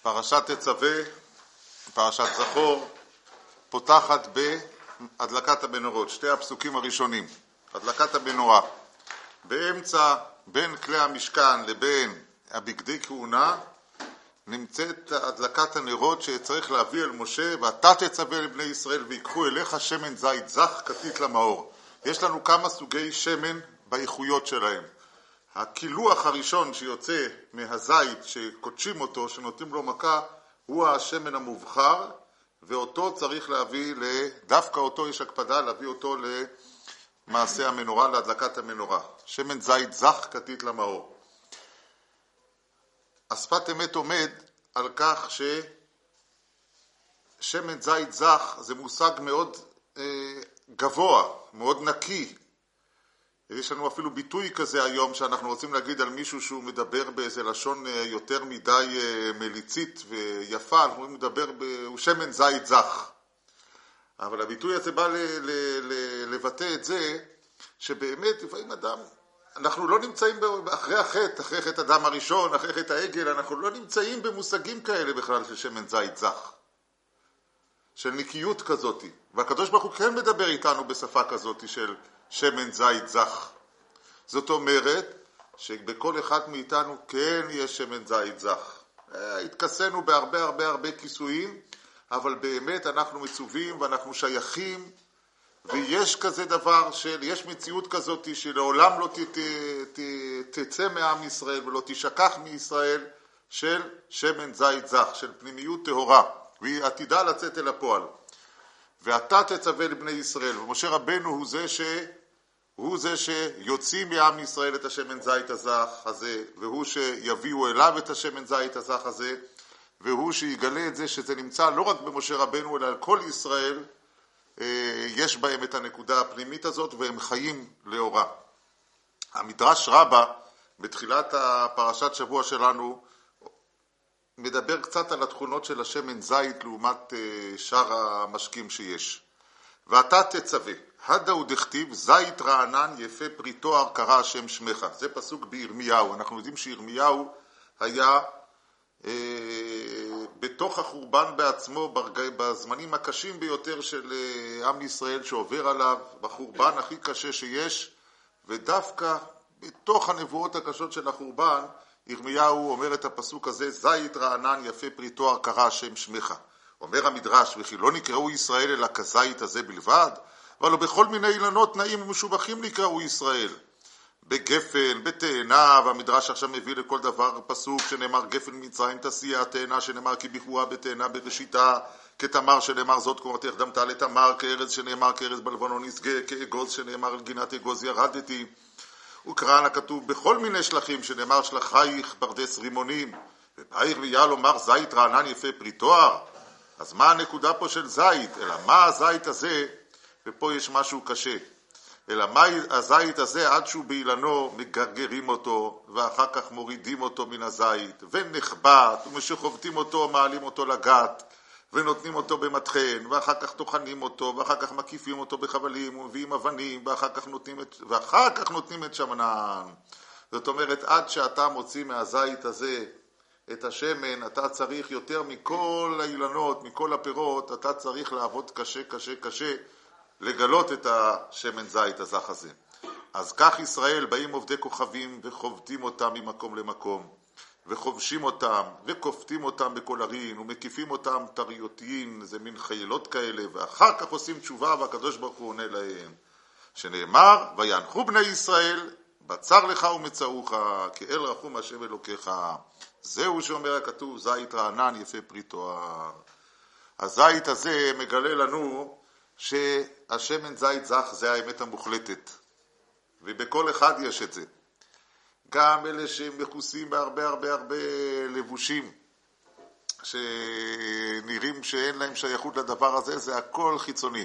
פרשת תצווה, פרשת זכור, פותחת בהדלקת המנורות, שתי הפסוקים הראשונים. הדלקת המנורה. באמצע, בין כלי המשכן לבין הבגדי כהונה, נמצאת הדלקת הנרות שצריך להביא אל משה, ואתה תצווה לבני ישראל ויקחו אליך שמן זית זך כתית למאור. יש לנו כמה סוגי שמן באיכויות שלהם. הקילוח הראשון שיוצא מהזית שקודשים אותו, שנותנים לו מכה, הוא השמן המובחר, ואותו צריך להביא, דווקא אותו יש הקפדה להביא אותו למעשה המנורה, להדלקת המנורה. שמן זית זך כתית למאור. השפת אמת עומד על כך ששמן זית זך זה מושג מאוד גבוה, מאוד נקי. יש לנו אפילו ביטוי כזה היום שאנחנו רוצים להגיד על מישהו שהוא מדבר באיזה לשון יותר מדי מליצית ויפה, אנחנו מדבר הוא שמן זית זך. אבל הביטוי הזה בא לבטא את זה שבאמת לפעמים אדם, אנחנו לא נמצאים אחרי חטא אדם הראשון, אחרי חטא העגל, אנחנו לא נמצאים במושגים כאלה בכלל של שמן זית זך, של נקיות כזאת. והקדוש ברוך הוא כן מדבר איתנו בשפה כזאת של שמן זית זך. זאת אומרת שבכל אחד מאיתנו כן יש שמן זית זך. התכסנו בהרבה כיסויים, אבל באמת אנחנו מצווים ואנחנו שייכים, ויש כזה דבר יש מציאות כזאת שלעולם לא תצא מעם ישראל ולא תשכח מישראל, של שמן זית זך, של פנימיות טהורה, והיא עתידה לצאת אל הפועל. ואתה תצווה לבני ישראל, ומשה רבנו הוא זה שיוציא מעם ישראל את השמן זית הזך הזה, והוא שיביאו אליו את השמן זית הזך הזה, והוא שיגלה את זה שזה נמצא לא רק במשה רבנו אלא על כל ישראל, יש בהם את הנקודה הפנימית הזאת והם חיים לאורה. המדרש רבה בתחילת הפרשת שבוע שלנו מדבר קצת על התכונות של השמן זית לעומת שאר המשקים שיש. ואתה תצווה, הדאו דכתיב זית רענן יפה פרי תואר קרא השם שמך. זה פסוק בירמיהו. אנחנו יודעים שירמיהו היה בתוך החורבן בעצמו בזמנים הקשים ביותר של עם ישראל שעובר עליו, בחורבן הכי קשה שיש, ודווקא בתוך הנבואות הקשות של החורבן ירמיהו אומר את הפסוק הזה, זית רענן יפה פרי תואר קרא השם שמך. אומר המדרש, וכי לא נקראו ישראל אלא כזית הזה בלבד, אבל בכל מיני אילנות נעים ומשובחים נקראו ישראל. בגפן, בתאנה, והמדרש עכשיו מביא לכל דבר פסוק שנאמר גפן מצרים תסיע, תאנה שנאמר כי ביחורה בתאנה בראשיתה, כתמר שנאמר זאת קומתך דמתה לתמר, כארז שנאמר כארז בלבנון יסגה, כאגוז שנאמר על גינת אגוז ירדתי. וקראן הכתוב בכל מיני שלחים שנאמר שלחייך פרדס רימונים, ובאיר ויעל אומר זית רענן יפה פרי תואר. אז מה הנקודה פה של זית? אלא מה הזית הזה? ופה יש משהו קשה. אלא מה הזית הזה עד שהוא באילנו מגרגרים אותו ואחר כך מורידים אותו מן הזית ונחבט ומשחובטים אותו מעלים אותו לגת ונותנים אותו במטחן ואחר כך טוחנים אותו ואחר כך מקיפים אותו בחבלים ומביאים אבנים ואחר כך נותנים את שמנן. זאת אומרת עד שאתה מוציא מהזית הזה את השמן אתה צריך יותר מכל האילנות, מכל הפירות, אתה צריך לעבוד קשה לגלות את השמן זית הזך הזה. אז כך ישראל באים עובדי כוכבים וחובטים אותם ממקום למקום וחובשים אותם וכופתים אותם בכל ערים ומקיפים אותם תריותיים, זה מין חיילות כאלה, ואחר כך עושים תשובה והקדוש ברוך הוא עונה להם שנאמר וינחו בני ישראל בצר לך ומצאוך כי אל רחום השם אלוקיך. זהו שאומר הכתוב זית רענן יפה פרי תואר. הזית הזה מגלה לנו שהשמן זית זך זה האמת המוחלטת, ובכל אחד יש את זה. גם אלה שמכוסים בהרבה לבושים שנראים שאין להם שייכות לדבר הזה, זה הכל חיצוני.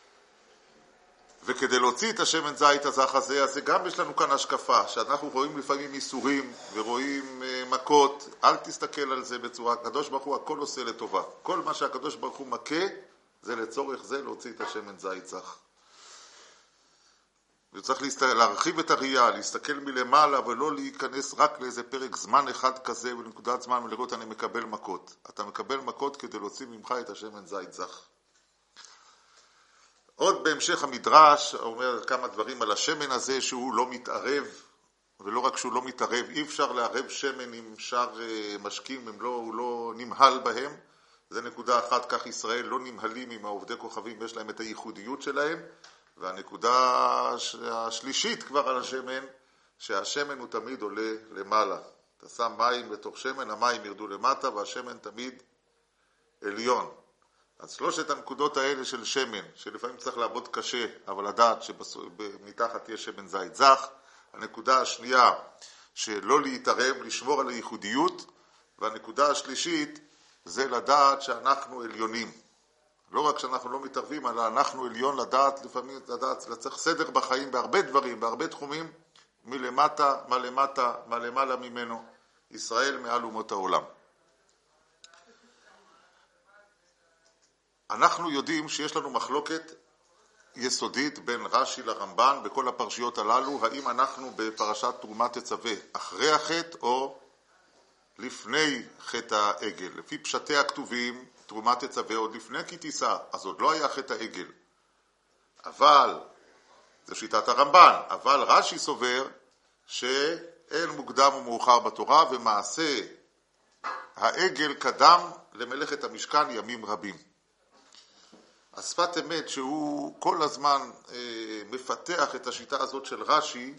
וכדי להוציא את השמן זית הזך הזה, אז גם יש לנו כאן השקפה, שאנחנו רואים לפעמים איסורים ורואים מכות, אל תסתכל על זה בצורה, הקדוש ברוך הוא הכל עושה לטובה. כל מה שהקדוש ברוך הוא מכה, זה לצורך זה להוציא את השמן זית זך. וצריך להרחיב את הראייה, להסתכל מלמעלה ולא להיכנס רק לאיזה פרק זמן אחד כזה ולנקודת זמן ולראות אני מקבל מכות. אתה מקבל מכות כדי להוציא ממך את השמן זית זך. עוד בהמשך המדרש אומר כמה דברים על השמן הזה שהוא לא מתערב, ולא רק שהוא לא מתערב, אי אפשר לערב שמן עם שאר משקים, הוא לא נמהל בהם. זה נקודה אחת, כך ישראל לא נמהלים עם העובדי כוכבים, יש להם את הייחודיות שלהם. והנקודה השלישית כבר על השמן, שהשמן הוא תמיד עולה למעלה. אתה שם מים לתוך שמן, המים ירדו למטה והשמן תמיד עליון. אז שלושת הנקודות האלה של שמן, שלפעמים צריך לעבוד קשה, אבל לדעת שמתחת יש שמן זית זך. הנקודה השנייה, שלא להתערב, לשמור על הייחודיות. והנקודה השלישית, זה לדעת שאנחנו עליונים. לא רק שאנחנו לא מתערבים, אלא אנחנו עליון לדעת, לפעמים לדעת, צריך סדר בחיים בהרבה דברים, בהרבה תחומים, מלמטה, מה למטה, מה למעלה ממנו, ישראל מעל אומות העולם. אנחנו יודעים שיש לנו מחלוקת יסודית בין רש"י לרמב"ן בכל הפרשיות הללו, האם אנחנו בפרשת תרומת תצווה אחרי החטא או לפני חטא העגל. לפי פשטי הכתובים, תרומת תצווה עוד לפני כי תישא, אז עוד לא היה חטא העגל. אבל, זו שיטת הרמב"ן, אבל רש"י סובר שאין מוקדם ומאוחר בתורה, ומעשה העגל קדם למלאכת המשכן ימים רבים. השפת אמת שהוא כל הזמן מפתח את השיטה הזאת של רש"י,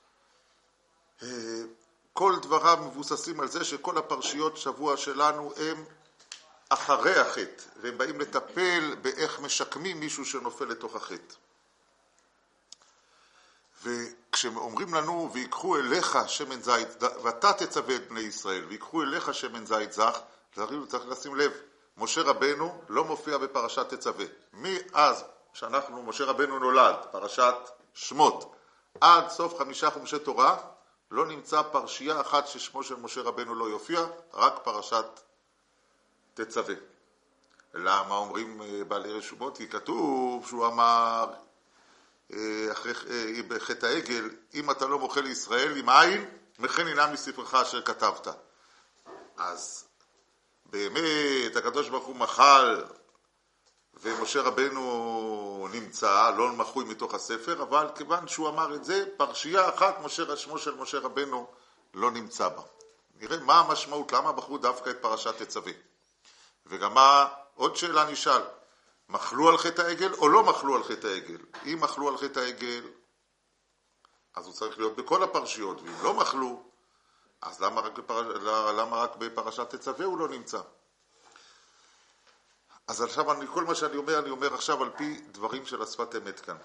כל דבריו מבוססים על זה שכל הפרשיות שבוע שלנו הם אחרי החטא, והם באים לטפל באיך משקמים מישהו שנופל לתוך החטא. וכשאומרים לנו, ויקחו אליך שמן זית, ואתה תצווה את בני ישראל, ויקחו אליך שמן זית זך, צריך לשים לב, משה רבנו לא מופיע בפרשת תצווה. מאז משה רבנו נולד, פרשת שמות, עד סוף 5 חומשי תורה, לא נמצא פרשייה אחת ששמו של משה רבנו לא יופיע, רק פרשת תצווה. למה אומרים בעלי רשומות? כי כתוב שהוא אמר בחטא העגל, אם אתה לא מוחה לישראל עם עין, מכן ינם מספרך אשר כתבת. אז באמת הקדוש ברוך הוא מחל ומשה רבנו נמצא, לא מחוי מתוך הספר, אבל כיוון שהוא אמר את זה, פרשייה אחת שמו של משה רבנו לא נמצא בה. נראה מה המשמעות, למה בחרו דווקא את פרשת תצווה. וגם עוד שאלה נשאל, מחלו על חטא העגל או לא מחלו על חטא העגל? אם מחלו על חטא העגל, אז הוא צריך להיות בכל הפרשיות, ואם לא מחלו, אז למה רק בפרשת תצווה הוא לא נמצא? אז עכשיו כל מה שאני אומר עכשיו על פי דברים של השפת אמת כאן.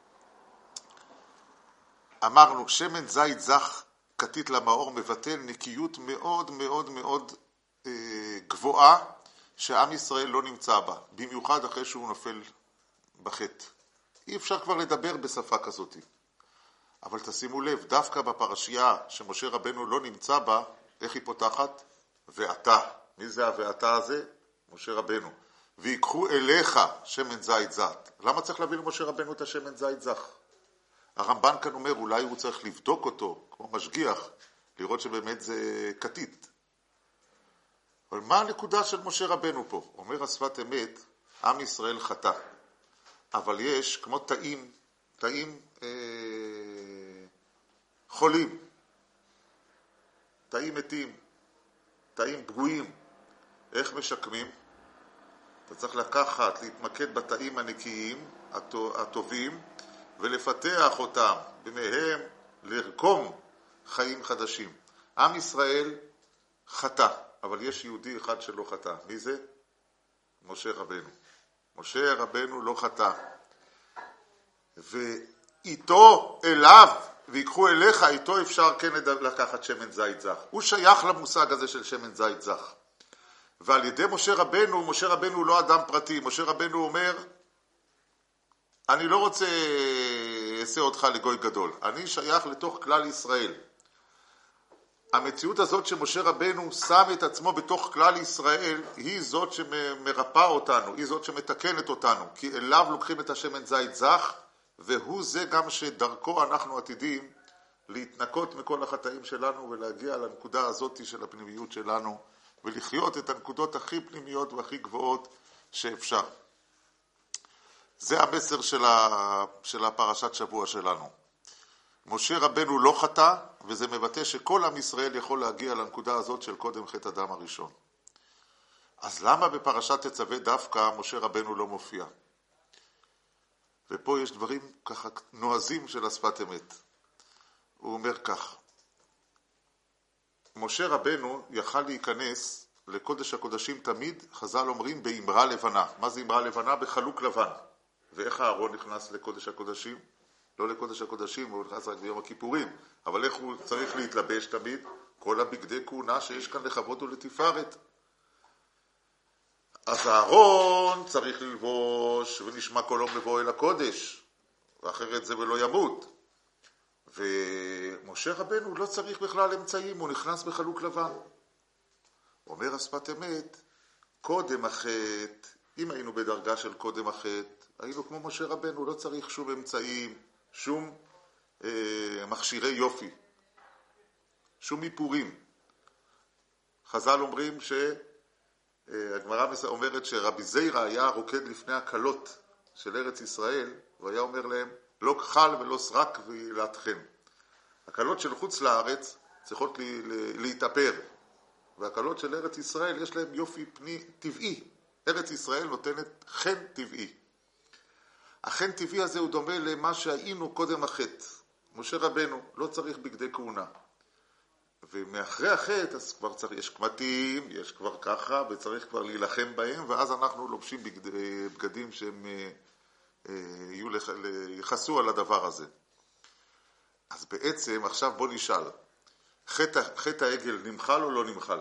אמרנו, שמן זית זך כתית למאור מבטל נקיות מאוד מאוד מאוד גבוהה, שעם ישראל לא נמצא בה, במיוחד אחרי שהוא נופל בחטא. אי אפשר כבר לדבר בשפה כזאת. אבל תשימו לב, דווקא בפרשייה שמשה רבנו לא נמצא בה, איך היא פותחת? ואתה. מי זה ה"ואתה" הזה? משה רבנו. ויקחו אליך שמן זית זת. למה צריך להביא למשה רבנו את השמן זית זך? הרמב"ן כאן אומר, אולי הוא צריך לבדוק אותו, כמו משגיח, לראות שבאמת זה כתית. אבל מה הנקודה של משה רבנו פה? אומר השפת אמת, עם ישראל חטא. אבל יש כמו תאים חולים, תאים מתים, תאים פגועים. איך משקמים? אתה צריך לקחת, להתמקד בתאים הנקיים, הטובים, ולפתח אותם, ומהם לרקום חיים חדשים. עם ישראל חטא, אבל יש יהודי אחד שלא חטא. מי זה? משה רבנו. משה רבנו לא חטא. ואיתו אליו, ויקחו אליך, איתו אפשר כן לקחת שמן זית זך. הוא שייך למושג הזה של שמן זית זך. ועל ידי משה רבנו הוא לא אדם פרטי. משה רבנו אומר, אני לא רוצה אעשה אותך לגוי גדול. אני שייך לתוך כלל ישראל. המציאות הזאת שמשה רבנו שם את עצמו בתוך כלל ישראל, היא זאת שמרפא אותנו, היא זאת שמתקנת אותנו. כי אליו לוקחים את השמן זית זך, והוא זה גם שדרכו אנחנו עתידים להתנקות מכל החטאים שלנו ולהגיע לנקודה הזאת של הפנימיות שלנו ולחיות את הנקודות הכי פנימיות והכי גבוהות שאפשר. זה המסר של הפרשת שבוע שלנו. משה רבנו לא חטא, וזה מבטא שכל עם ישראל יכול להגיע לנקודה הזאת של קודם חטא אדם הראשון. אז למה בפרשת תצווה דווקא משה רבנו לא מופיע? ופה יש דברים ככה נועזים של השפת אמת. הוא אומר כך, משה רבנו יכל להיכנס לקודש הקודשים תמיד, חז"ל אומרים, באמרה לבנה. מה זה אמרה לבנה? בחלוק לבן. ואיך הארון נכנס לקודש הקודשים? לא לקודש הקודשים, הוא נכנס רק ביום הכיפורים, אבל איך הוא צריך להתלבש תמיד? כל הבגדי כהונה שיש כאן לכבוד ולתפארת. אז הארון צריך ללבוש ונשמע קולו מבוא אל הקודש, ואחרת זה ולא ימות. ומשה רבנו לא צריך בכלל אמצעים, הוא נכנס בחלוק לבן. אומר השפת אמת, קודם החטא, אם היינו בדרגה של קודם החטא, היינו כמו משה רבנו, לא צריך שום אמצעים, שום מכשירי יופי, שום איפורים. חז"ל אומרים הגמרא אומרת שרבי זיירא היה רוקד לפני הקלות של ארץ ישראל, והיה אומר להם, לא כחל ולא סרק וילעתכם. הקלות של חוץ לארץ צריכות להתאפר, והקלות של ארץ ישראל יש להם יופי פני טבעי. ארץ ישראל נותנת חן טבעי. החן טבעי הזה הוא דומה למה שהיינו קודם החטא. משה רבנו לא צריך בגדי כהונה. ומאחרי החטא אז כבר צריך, יש קמטים, יש כבר ככה, וצריך כבר להילחם בהם, ואז אנחנו לובשים בגדים שהם יחסו על הדבר הזה. אז בעצם עכשיו בוא נשאל, חטא העגל נמחל או לא נמחל?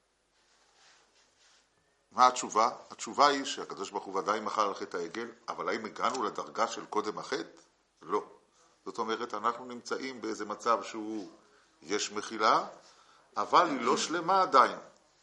מה התשובה? התשובה היא שהקדוש ברוך הוא ודאי מחל על חטא העגל, אבל האם הגענו לדרגה של קודם החטא? לא. זאת אומרת, אנחנו נמצאים באיזה מצב שהוא יש מחילה, אבל היא לא שלמה עדיין.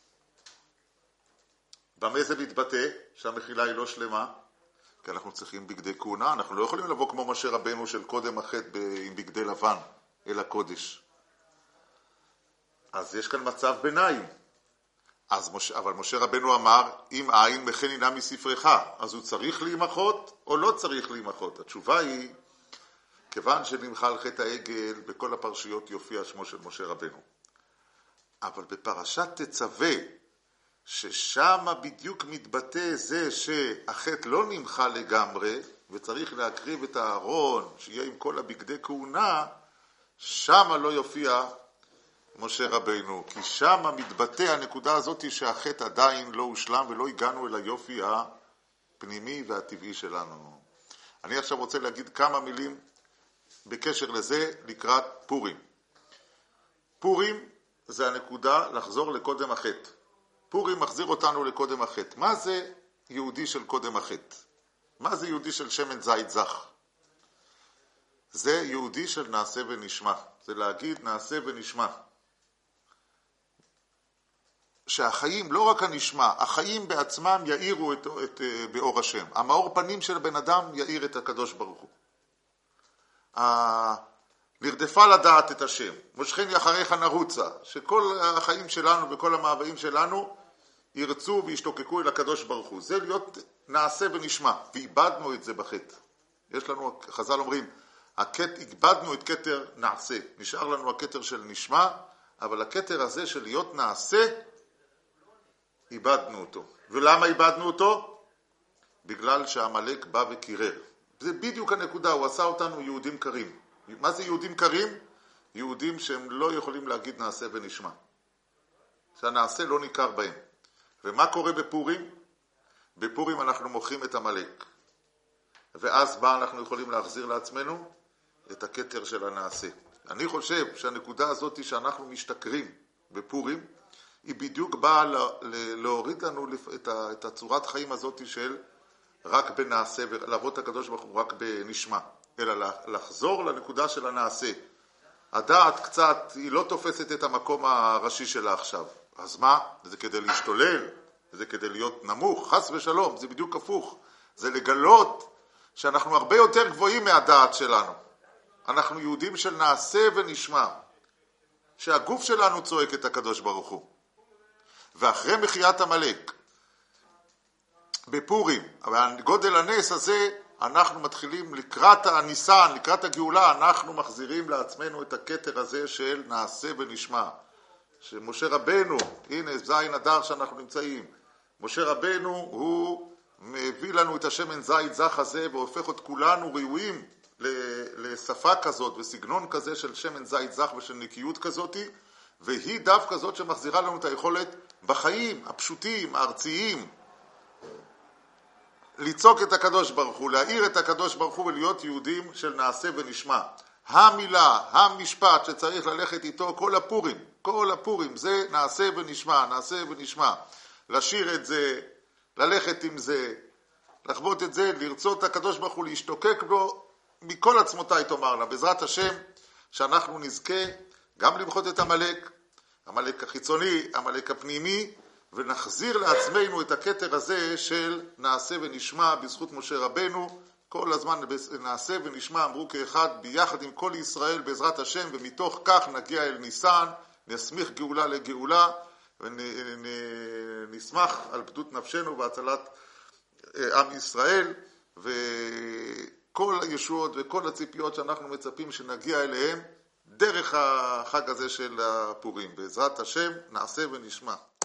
במה זה מתבטא שהמחילה היא לא שלמה? כי אנחנו צריכים בגדי כהונה, אנחנו לא יכולים לבוא כמו משה רבנו של קודם החטא עם בגדי לבן אל הקודש. אז יש כאן מצב ביניים. אבל משה רבנו אמר, אם העין מכן אינה מספרך, אז הוא צריך להימחות או לא צריך להימחות? התשובה היא, כיוון שנמחל חטא העגל, בכל הפרשיות יופיע שמו של משה רבנו. אבל בפרשת תצווה, ששם בדיוק מתבטא זה שהחטא לא נמחל לגמרי, וצריך להקריב את הארון, שיהיה עם כל הבגדי כהונה, שם לא יופיע משה רבנו, כי שם מתבטא הנקודה הזאת שהחטא עדיין לא הושלם ולא הגענו אל היופי הפנימי והטבעי שלנו. אני עכשיו רוצה להגיד כמה מילים בקשר לזה לקראת פורים. פורים זה הנקודה לחזור לקודם החטא. פורים מחזיר אותנו לקודם החטא. מה זה יהודי של קודם החטא? מה זה יהודי של שמן זית זך? זה יהודי של נעשה ונשמע. זה להגיד נעשה ונשמע. שהחיים, לא רק הנשמע, החיים בעצמם יאירו את באור השם. המאור פנים של הבן אדם יאיר את הקדוש ברוך הוא. נרדפה לדעת את השם, מושכני אחריך נרוצה, שכל החיים שלנו וכל המאוויים שלנו ירצו וישתוקקו אל הקדוש ברוך הוא. זה להיות נעשה ונשמע, ואיבדנו את זה בחטא. יש לנו, חז"ל אומרים, איבדנו את כתר נעשה, נשאר לנו הכתר של נשמע, אבל הכתר הזה של להיות נעשה, איבדנו אותו. ולמה איבדנו אותו? בגלל שהמלאק בא וקירר. זה בדיוק הנקודה, הוא עשה אותנו יהודים קרים. מה זה יהודים קרים? יהודים שהם לא יכולים להגיד נעשה ונשמע. שהנעשה לא ניכר בהם. ומה קורה בפורים? בפורים אנחנו מוכרים את המלאק. ואז מה אנחנו יכולים להחזיר לעצמנו? את הכתר של הנעשה. אני חושב שהנקודה הזאת שאנחנו משתכרים בפורים, היא בדיוק באה להוריד לנו את הצורת חיים הזאת של רק בנעשה, ולעבוד את הקדוש ברוך הוא רק בנשמע, אלא לחזור לנקודה של הנעשה. הדעת קצת, היא לא תופסת את המקום הראשי שלה עכשיו. אז מה? זה כדי להשתולל, זה כדי להיות נמוך, חס ושלום, זה בדיוק הפוך. זה לגלות שאנחנו הרבה יותר גבוהים מהדעת שלנו. אנחנו יהודים של נעשה ונשמע, שהגוף שלנו צועק את הקדוש ברוך הוא. ואחרי מחיית עמלק, בפורים, גודל הנס הזה, אנחנו מתחילים לקראת הניסן, לקראת הגאולה, אנחנו מחזירים לעצמנו את הכתר הזה של נעשה ונשמע. שמשה רבנו, הנה זין אדר שאנחנו נמצאים, משה רבנו הוא מביא לנו את השמן זית זך הזה והופך את כולנו ראויים לשפה כזאת וסגנון כזה של שמן זית זך ושל נקיות כזאת, והיא דווקא זאת שמחזירה לנו את היכולת בחיים הפשוטים, הארציים, ליצוק את הקדוש ברוך הוא, להאיר את הקדוש ברוך הוא ולהיות יהודים של נעשה ונשמע. המילה, המשפט שצריך ללכת איתו כל הפורים, זה נעשה ונשמע, נעשה ונשמע. לשיר את זה, ללכת עם זה, לחוות את זה, לרצות את הקדוש ברוך הוא, להשתוקק בו מכל עצמותיי תאמרנה. בעזרת השם שאנחנו נזכה גם למחות את עמלק, עמלק החיצוני, עמלק הפנימי, ונחזיר לעצמנו את הכתר הזה של נעשה ונשמע בזכות משה רבנו. כל הזמן נעשה ונשמע אמרו כאחד ביחד עם כל ישראל בעזרת השם, ומתוך כך נגיע אל ניסן, נסמיך גאולה לגאולה, ונשמח על פדות נפשנו והצלת עם ישראל, וכל הישועות וכל הציפיות שאנחנו מצפים שנגיע אליהם דרך החג הזה של הפורים. בעזרת השם נעשה ונשמע.